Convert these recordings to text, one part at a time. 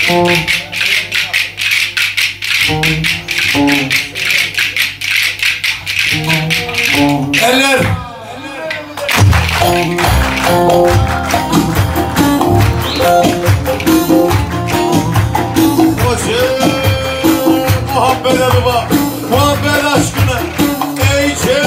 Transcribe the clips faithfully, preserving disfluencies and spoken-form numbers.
Eller. Muhabbet baba, muhabbet aşkına, ey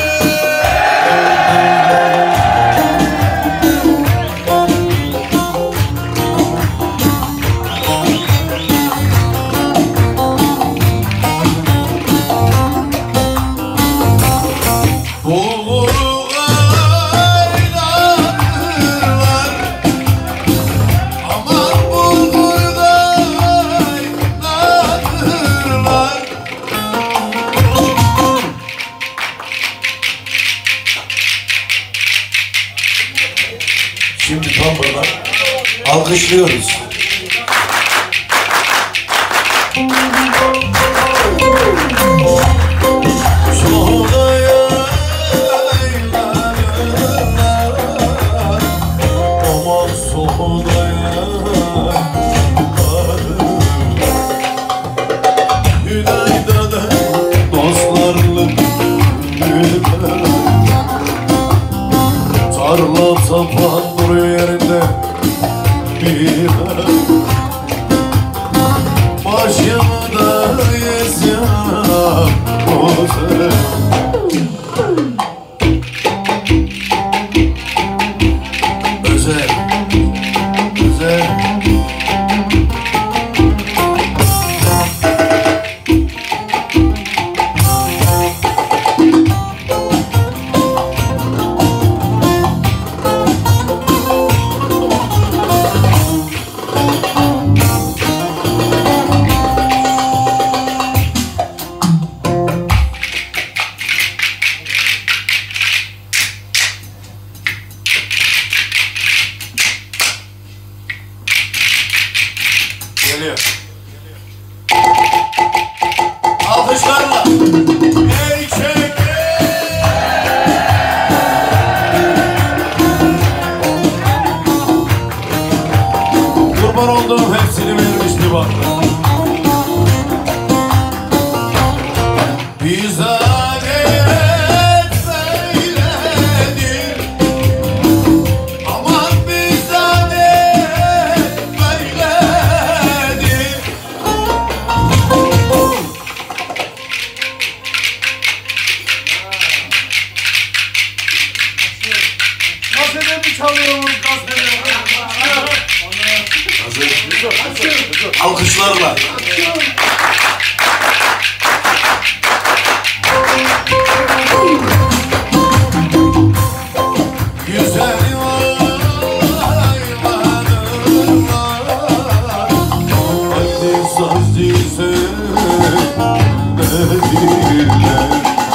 Şimdi tam burada alkışlıyoruz. Tarla tapan duruyor yerinde bir başımı da yesem o sen özel özel geliyor. Alkışlarla. Ey çek. Kurban olduğum hepsini vermişti bak. Bize alkışlarla. Güzel yaylalarım var, haydi saz dize dediler.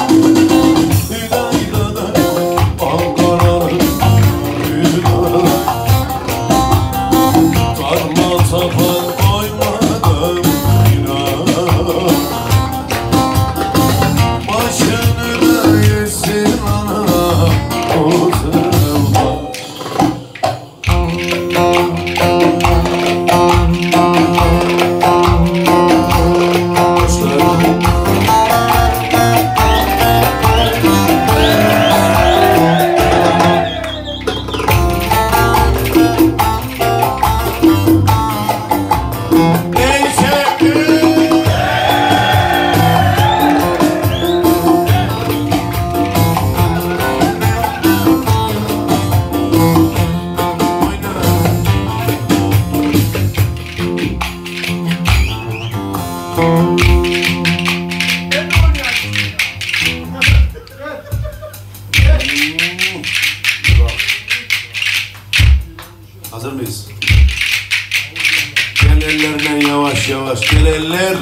Hazır mıyız? Gel ellerle yavaş yavaş, gel eller.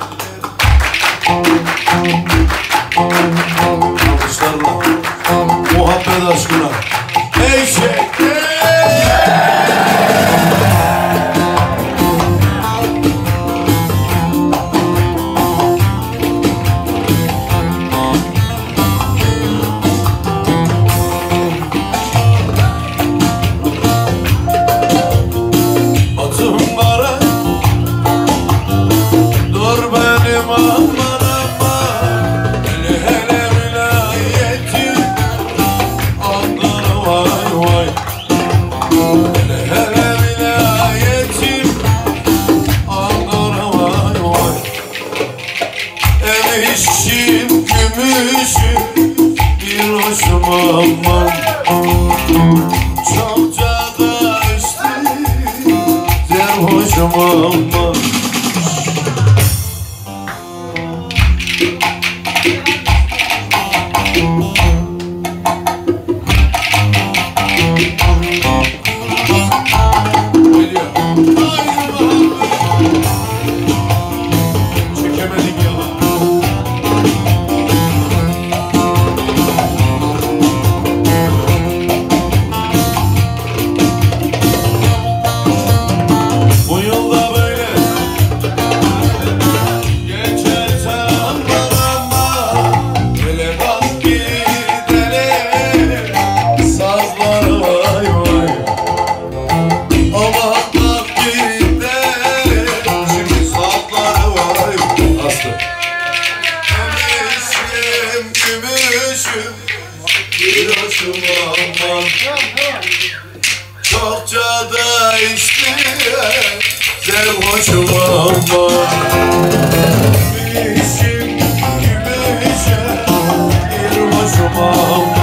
Alkışlarla, muhabbet aşkına. Ey şey! Atım kara aman. Çekemedik yalan. Bu yolda böyle geçersen bana, hele bak gidelim sazlara vay vay. Ama bak gidelim şimdi sazlara vay. Aslı gümüşüm gümüşüm gülüşüm aman. Çokça da içtim serhoşum aman. Gümüşüm gümüşüm gülüşüm aman.